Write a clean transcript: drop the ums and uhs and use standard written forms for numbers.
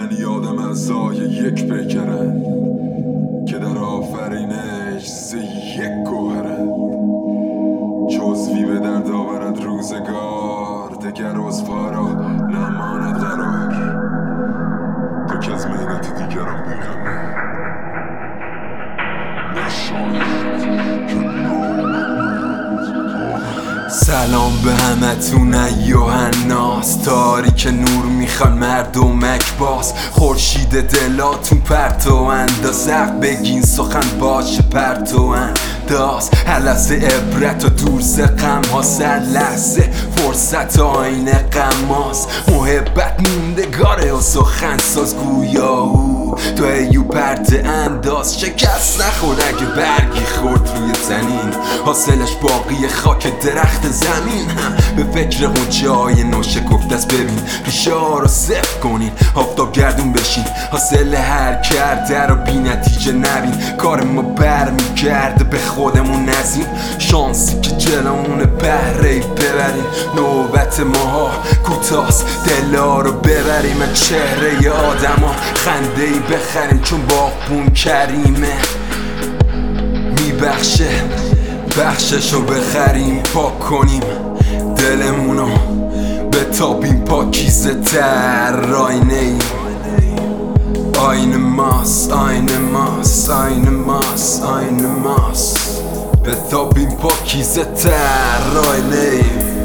یعنی آدم اعضای یک پیکرن که در آفرینش ز یک گوهرن. جزوی به درد آورد روزگار، دگر عضوها را نماند قرار. تو که از مهنت دیگران بیغمه سلام به همتون ایوهناس، تاریک نور میخوان مردمک باز. خورشید دلاتون پرتو انداز، بگین سخن باشه پرتو انداز. هر لحظه عبرت و دور ز غم ها، سر لحظه فرصت آینه غماز. محبت موندگاره و سخن ساز گویا او تو ایو پرده انداز. شکست نخور اگه برگی خورد روی زمین، حاصلش باقی خاک درخت زمین. به فکر قنچه های ناشکفته است، ببین ریشه ها رو صفر کنین، آفتاب گردون بشین. حاصل هر کرده رو بی نتیجه نبین، کار ما برمیگرده به خودمون نزیم. شانسی که جلومون بهره ببریم، نوبت ماها کوتاست دلا رو ببریم. از چهره آدم ها خنده ای بخریم، چون باغبون کریمه میبخشه. بخششو بخریم، پاک کنیم دلمونو، بتابیم پاکیزه تر. آینه ای آینه ماست، آینه ماست، آینه ماست، آینه ماست. بتابیم پاکیزه تر. آینه ای